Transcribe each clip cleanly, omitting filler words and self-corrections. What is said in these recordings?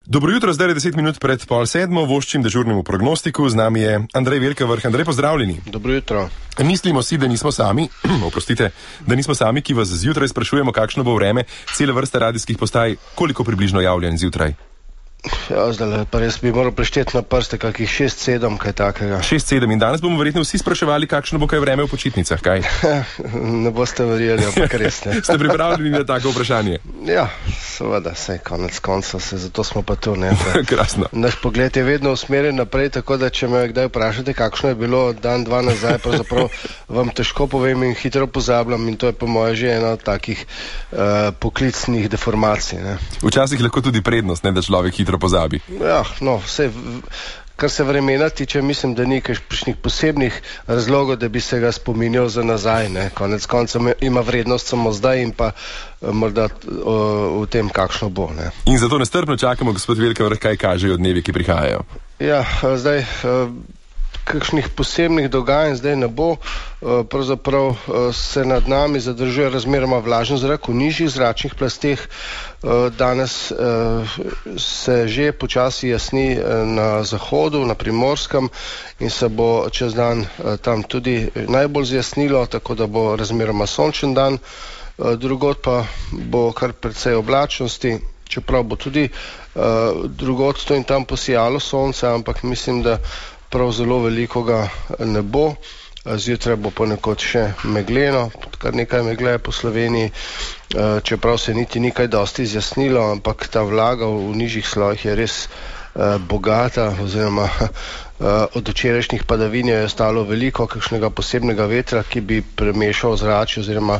Dobro jutro, zdaj je 10 minut pred pol sedmo, voščim dežurnemu prognostiku, z nami je Andrej Velkavrh. Andrej, pozdravljeni. Dobro jutro. Mislimo si, da nismo sami, da nismo sami, ki vas zjutraj sprašujemo, kakšno bo vreme, cele vrste radijskih postaj, koliko približno javljanj zjutraj? Ja, zdaj pa res bi moral prešteti na prste, kakih 6-7, kaj takega. 6-7 in danes bomo verjetno vsi spraševali, kakšno bo kaj vreme v počitnicah, kaj? Ne boste verjeli, ampak res ne. Ste pripravljeni na tako vprašanje? Ja, seveda, sej konec konca se, zato smo pa tu, ne. Krasno. Naš pogled je vedno usmerjen naprej, tako da če me kdaj vprašate, kakšno je bilo dan, dva nazaj, pravzaprav vam težko povem in hitro pozabljam in to je po moje že ena od takih poklicnih deformacij, ne. Včasih lahko tudi prednost, ne, da človek hitro pozabi. Ja, no, vse, kar se vremena tiče, mislim, da ni kakšnih posebnih razlogov, da bi se ga spominjal za nazaj, ne. Konec konca ima vrednost samo zdaj in pa morda v tem, kakšno bo, ne. In zato nestrpno čakamo, gospod Velkavrh, kaj kažejo dnevi, ki prihajajo. Ja, zdaj kakšnih posebnih dogajanj zdaj ne bo. Pravzaprav se nad nami zadržuje razmeroma vlažen zrak v nižjih zračnih plasteh. Danes se že počasi jasni na zahodu, na Primorskem in se bo čez dan tam tudi najbolj zjasnilo, tako da bo razmeroma sončen dan. Drugod pa bo kar precej oblačnosti, čeprav bo tudi drugod to in tam posijalo sonce, ampak mislim, da prav zelo veliko ga ne bo. Zjutraj bo ponekod še megleno, kar nekaj megle po Sloveniji, čeprav se niti ni kaj dosti zjasnilo, ampak ta vlaga v nižjih slojih je res bogata, oziroma od včerajšnjih padavin je ostalo veliko, kakšnega posebnega vetra, ki bi premešal zračje oziroma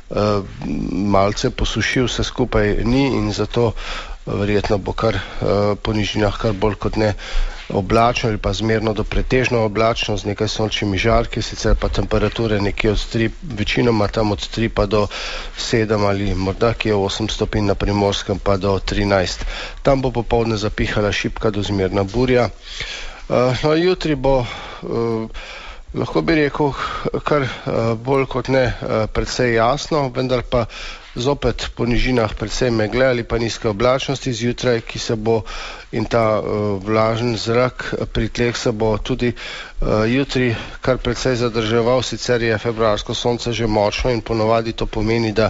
malce posušil vse skupaj ni in zato verjetno bo kar po nižinah kar bolj kot ne oblačno ali pa zmerno do pretežno oblačno z nekaj sončnimi žarki, sicer pa temperature nekje od 3, večinoma tam od 3 pa do 7 ali morda kje 8 stopinj na Primorskem pa do 13. Tam bo popoldne zapihala šibka do zmerna burja. No, jutri bo, lahko bi rekel, kar bolj kot ne precej jasno, vendar pa zopet po nižinah precej megle ali pa nizke oblačnosti zjutraj, ki se bo in ta vlažen zrak pri tleh se bo tudi jutri kar precej zadrževal, sicer je februarsko sonce že močno in ponovadi to pomeni, da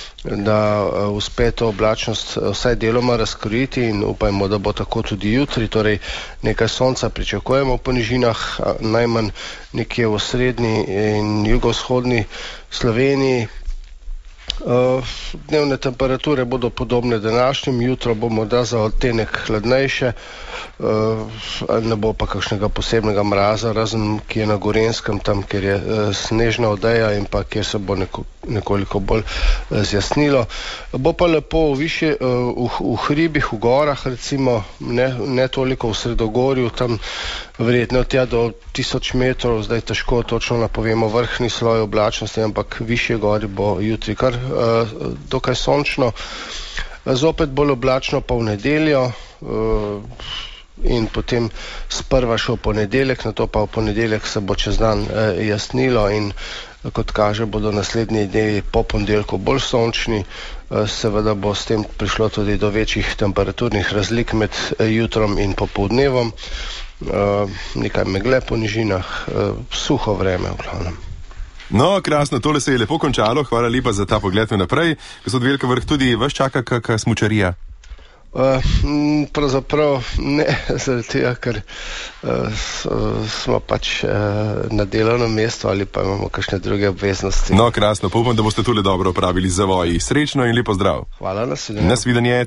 uspe to oblačnost vsaj deloma razkriti in upajmo, da bo tako tudi jutri, torej nekaj sonca pričakujemo po nižinah, najmanj nekje v srednji in jugovzhodni Sloveniji. Dnevne temperature bodo podobne današnjim, jutro bo morda za odtenek hladnejše, ne bo pa kakšnega posebnega mraza, razen ki je na Gorenjskem, tam kjer je snežna odeja in pa kjer se bo nekoliko bolj zjasnilo. Bo pa lepo višje v hribih, v gorah recimo, ne toliko v Sredogorju, tam verjetno tja do 1000 metrov, zdaj težko točno napovemo vrhni sloj oblačnosti, ampak višje gori bo jutri kar dokaj sončno. Zopet bolj oblačno pa v nedeljo in potem sprva še v ponedeljek, nato pa v ponedeljek se bo čez dan jasnilo in kot kaže bodo naslednji dnevi po ponedeljku bolj sončni, seveda bo s tem prišlo tudi do večjih temperaturnih razlik med jutrom in popoldnevom, nekaj megle po nižinah, suho vreme v glavnem. No, krasno, tole se je lepo končalo, hvala lepa za ta pogled naprej. Gospod Velkavrh, tudi vas čaka kakšna smučarija? Pravzaprav ne, zaradi tega, ker smo pač na delovnem mestu ali pa imamo kakšne druge obveznosti. No, krasno, pa upam, da boste tole dobro opravili z zavoji. Srečno in lepo zdrav. Hvala, nasvidenje. Nasvidenje.